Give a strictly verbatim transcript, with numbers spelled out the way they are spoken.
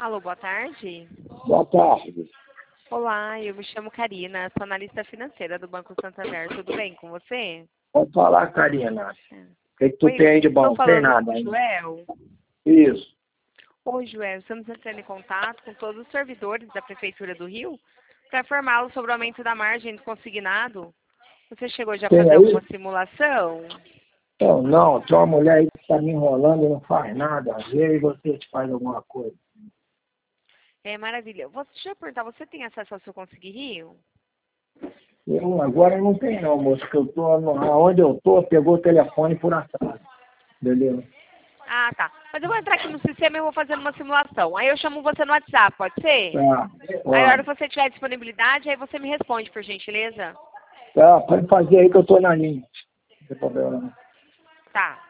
Alô, boa tarde. Boa tarde. Olá, eu me chamo Karina, sou analista financeira do Banco Santander. Tudo bem com você? Pode falar, Karina. O que, que tu Oi, tem aí de bom? estou Tem falando nada com o ainda. Joel. Isso. Oi, Joel, estamos entrando em contato com todos os servidores da Prefeitura do Rio para informá-los sobre o aumento da margem do consignado. Você chegou já a Tem fazer aí? alguma simulação? Eu não, tem uma mulher aí que está me enrolando e não faz nada. Às vezes você faz alguma coisa. É, maravilha. Você, deixa eu perguntar, você tem acesso ao seu Conseguir Rio? Eu agora não tenho não, moço, que eu tô, no- aonde eu tô, pegou o telefone por atrás. Beleza? Ah, tá. Mas eu vou entrar aqui no sistema e vou fazendo uma simulação. Aí eu chamo você no WhatsApp, pode ser? Tá, Aí na hora pode. que você tiver disponibilidade, aí você me responde, por gentileza. Tá, pode fazer aí que eu tô na linha. Não tem problema não. Tá.